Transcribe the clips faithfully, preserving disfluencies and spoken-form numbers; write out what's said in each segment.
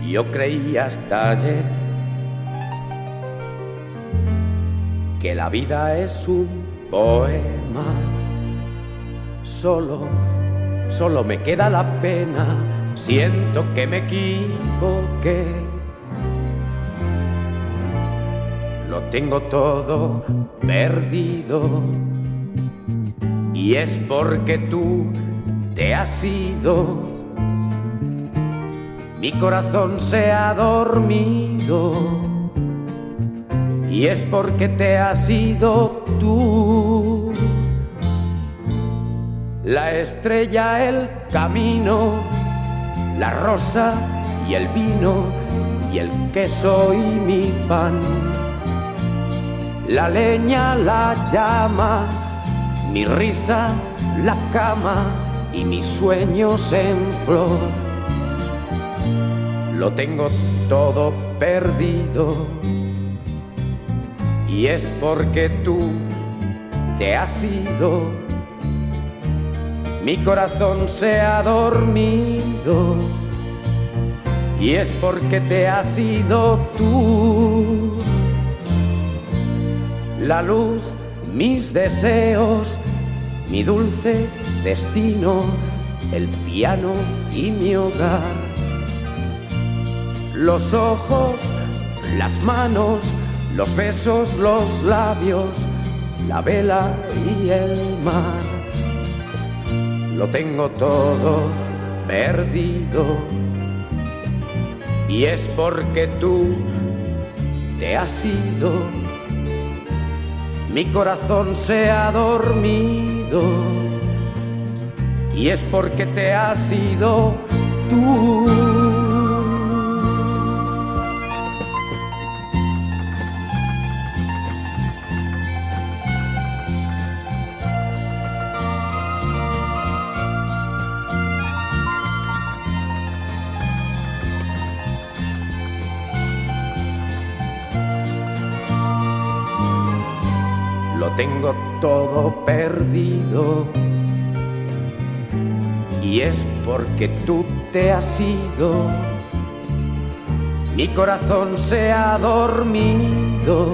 Yo creí hasta ayer que la vida es un poema. Solo, solo me queda la pena. Siento que me equivoqué. Lo tengo todo perdido. Y es porque tú te has ido. Mi corazón se ha dormido. Y es porque te has ido tú. La estrella, el camino, la rosa y el vino, y el queso y mi pan. La leña, la llama, mi risa, la cama y mis sueños en flor. Lo tengo todo perdido. Y es porque tú te has ido. Mi corazón se ha dormido. Y es porque te has ido tú. La luz, mis deseos, mi dulce destino, el piano y mi hogar. Los ojos, las manos, los besos, los labios, la vela y el mar. Lo tengo todo perdido. Y es porque tú te has ido. Mi corazón se ha dormido. Y es porque te has ido tú. Lo tengo todo perdido. Y es porque tú te has ido. Mi corazón se ha dormido.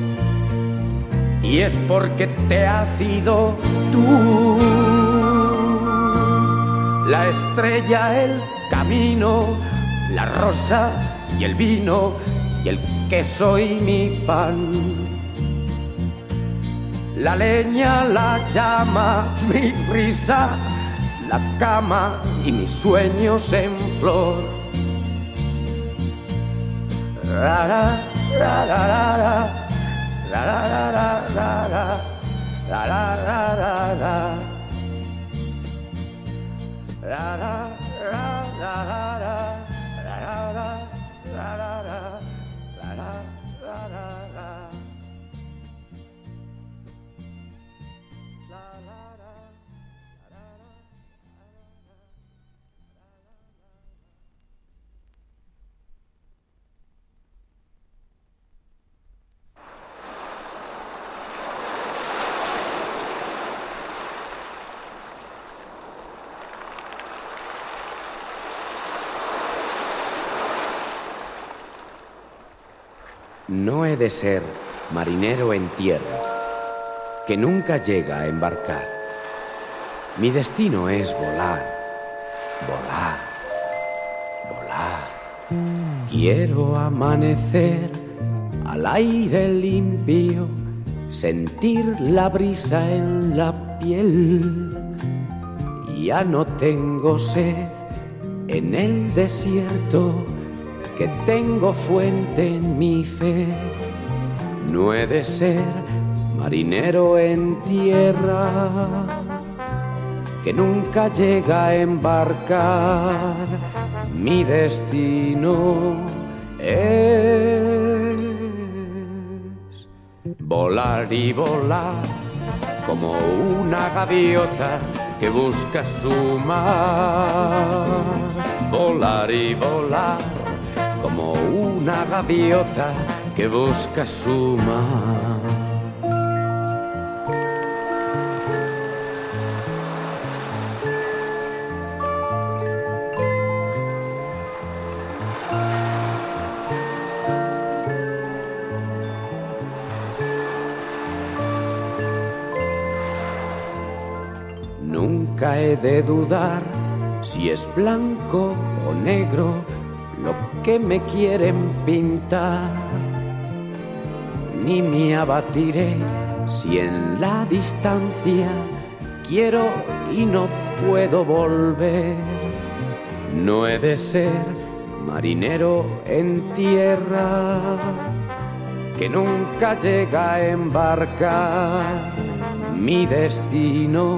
Y es porque te has ido tú. La estrella, el camino, la rosa y el vino, y el queso y mi pan. La leña, la llama, mi risa, la cama y mis sueños en flor. Ra, ra, ra, ra, ra, ra, ra, ra, ra, ra, ra, ra, ra, ra, ra. Ra, ra, ra, ra, ra, ra, ra, ra, ra, ra, ra, ra, ra, ra. No he de ser marinero en tierra, que nunca llega a embarcar. Mi destino es volar, volar, volar. Quiero amanecer al aire limpio, sentir la brisa en la piel. Ya no tengo sed en el desierto, que tengo fuente en mi fe. No he de ser marinero en tierra, que nunca llega a embarcar. Mi destino es volar y volar como una gaviota que busca su mar. Volar y volar como una gaviota que busca su mar. he de dudar si es blanco o negro lo que me quieren pintar. Ni me abatiré si en la distancia quiero y no puedo volver. No he de ser marinero en tierra que nunca llega a embarcar. Mi destino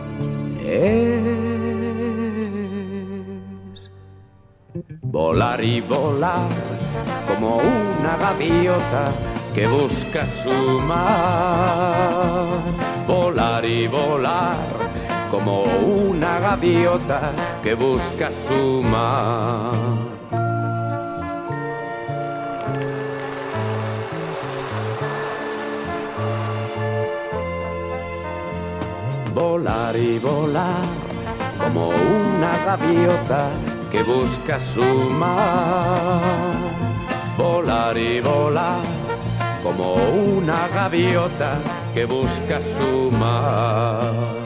es volar y volar como una gaviota que busca su mar. Volar y volar como una gaviota que busca su mar. Volar y volar como una gaviota que busca su mar. Volar y volar como una gaviota que busca su mar.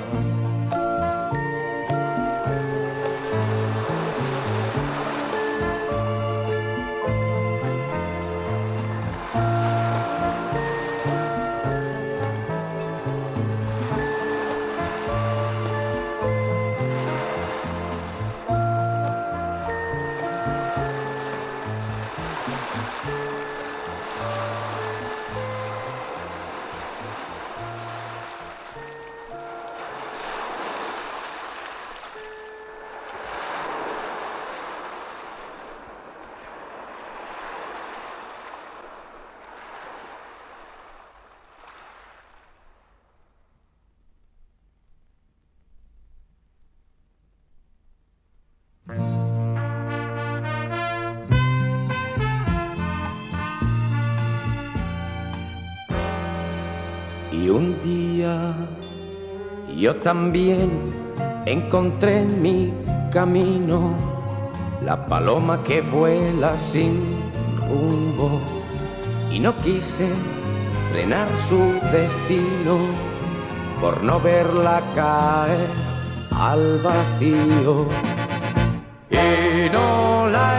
Y un día yo también encontré en mi camino la paloma que vuela sin rumbo, y no quise frenar su destino por no verla caer al vacío. Y no la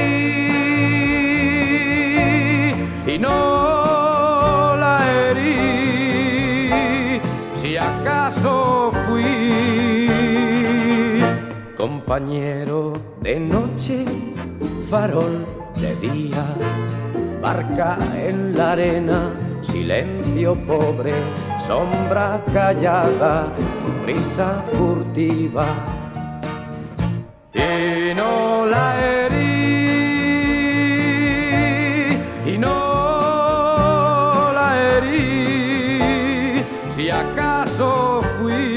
herí, y no la herí, si acaso fui compañero de noche, farol de día, barca en la arena, silencio pobre, sombra callada, risa furtiva. Y no la herí, y no la herí, si acaso fui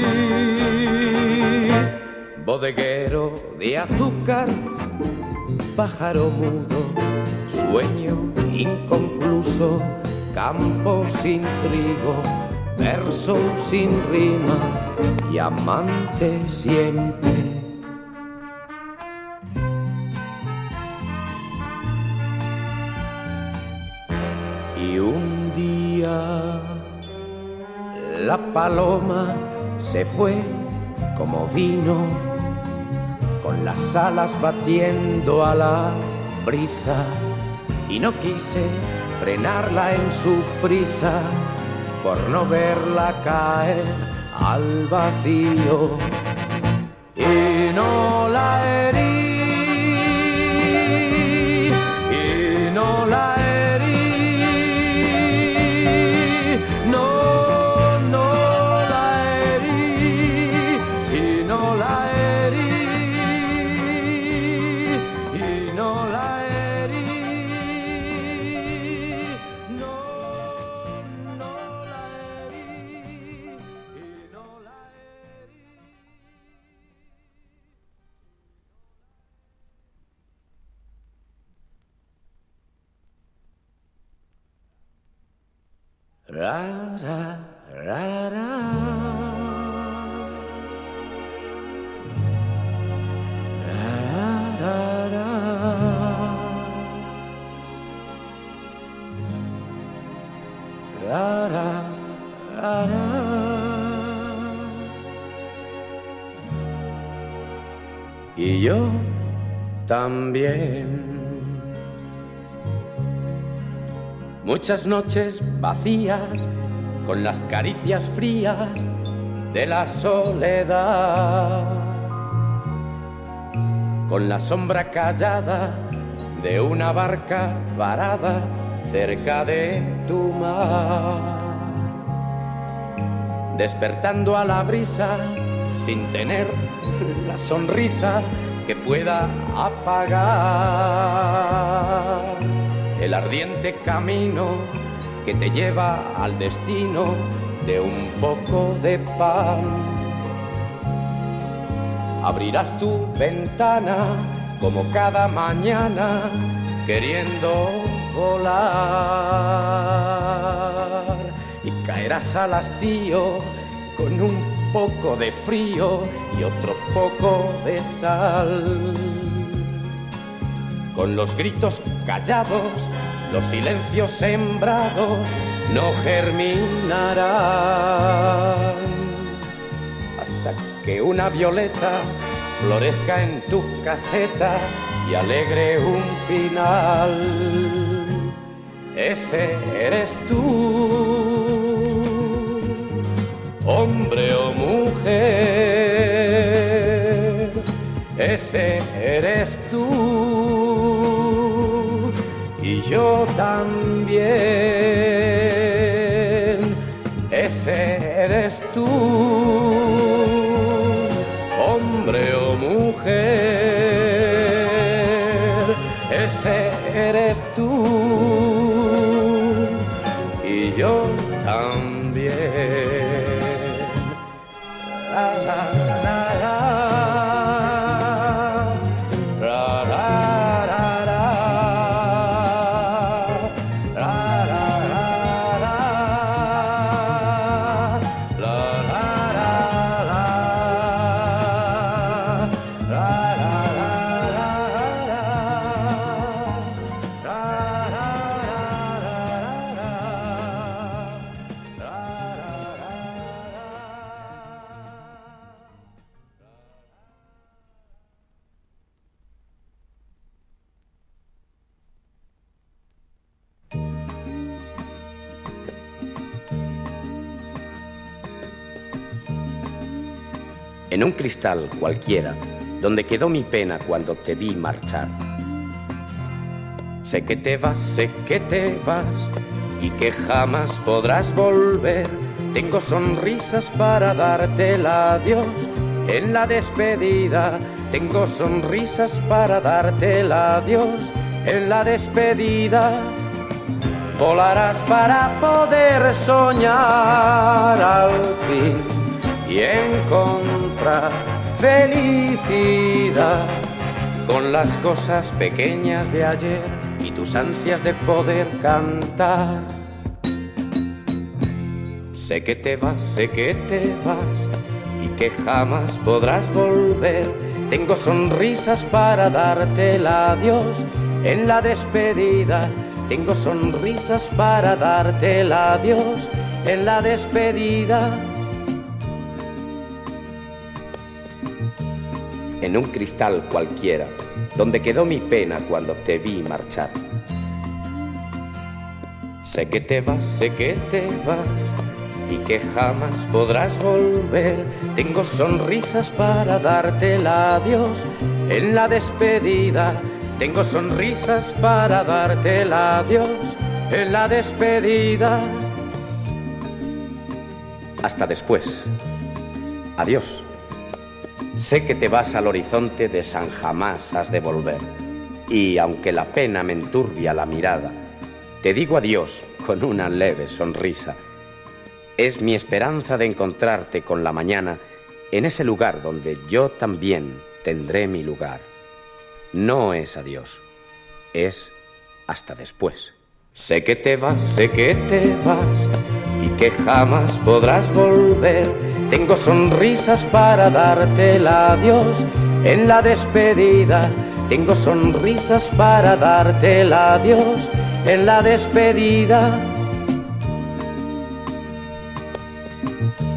bodeguero de azúcar, pájaro mudo, sueño inconcluso, campo sin trigo, verso sin rima y amante siempre. Y un día la paloma se fue como vino, con las alas batiendo a la brisa, y no quise frenarla en su prisa por no verla caer al vacío. Y no la herí, y no la herí, no, no la herí, y no la herí, y no la herí, no, no la herí, y no la herí. Ra, ra, ra, ra. Ra, ra, ra, ra, ra, ra, ra. y yo también. Muchas noches vacías con las caricias frías de la soledad, con la sombra callada de una barca varada cerca de tu mar, despertando a la brisa sin tener la sonrisa que pueda apagar el ardiente camino que te lleva al destino de un poco de pan. Abrirás tu ventana como cada mañana queriendo volar y caerás al hastío con un poco de frío y otro poco de sal. Con los gritos callados, los silencios sembrados no germinarán hasta que una violeta florezca en tu caseta y alegre un final. Ese eres tú, hombre o mujer, ese eres tú y yo también, ese eres tú, hombre o mujer, ese eres tú y yo también. La, la, la, la, la. En un cristal cualquiera, donde quedó mi pena cuando te vi marchar. Sé que te vas, sé que te vas y que jamás podrás volver. Tengo sonrisas para darte el adiós en la despedida. Tengo sonrisas para darte el adiós en la despedida. Volarás para poder soñar al fin y encontrar felicidad con las cosas pequeñas de ayer y tus ansias de poder cantar. Sé que te vas, sé que te vas y que jamás podrás volver. Tengo sonrisas para darte el adiós en la despedida. Tengo sonrisas para darte el adiós en la despedida. En un cristal cualquiera, donde quedó mi pena cuando te vi marchar. Sé que te vas, sé que te vas y que jamás podrás volver. Tengo sonrisas para darte el adiós en la despedida. Tengo sonrisas para darte el adiós en la despedida. Hasta después. Adiós. Sé que te vas al horizonte de San Jamás has de volver. Y aunque la pena me enturbia la mirada, te digo adiós con una leve sonrisa. Es mi esperanza de encontrarte con la mañana en ese lugar donde yo también tendré mi lugar. No es adiós, es hasta después. Sé que te vas, sé que te vas y que jamás podrás volver. Tengo sonrisas para darte el adiós en la despedida. Tengo sonrisas para darte el adiós en la despedida.